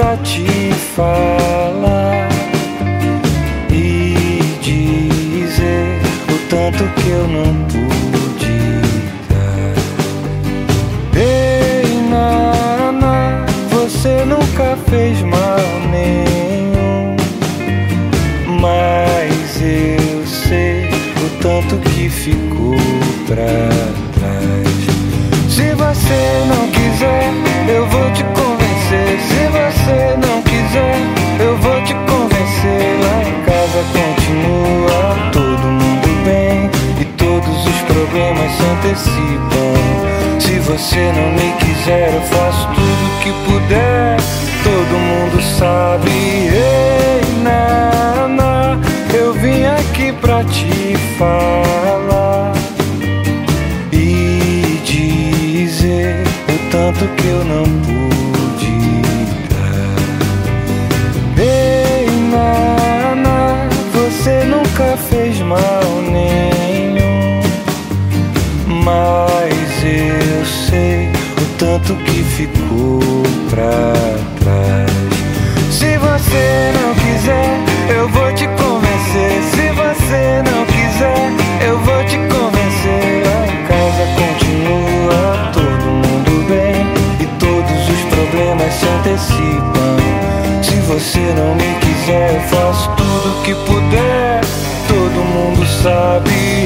pra te falar e dizer o tanto que eu não pude dar. Ei, Nana, você nunca fez mal nenhum, mas eu sei o tanto que ficou pra trás. Se você não quiser, eu vou te convencer. Se você não quiser, eu vou te convencer. Lá em casa continua todo mundo bem e todos os problemas se antecipam. Se você não me quiser, eu faço tudo que puder. Todo mundo sabe. Ei, Nana, eu vim aqui pra te falar e dizer o tanto que eu não pude dar. Ei, Nana, você nunca fez mal nenhum, mas eu sei o tanto que ficou pra trás. Se você não quiser, eu vou te convencer. Se você não quiser, eu vou te convencer. Lá em casa continua todo mundo bem e todos os problemas se antecipam. Se você não me quiser, eu faço tudo que puder. Todo mundo sabe.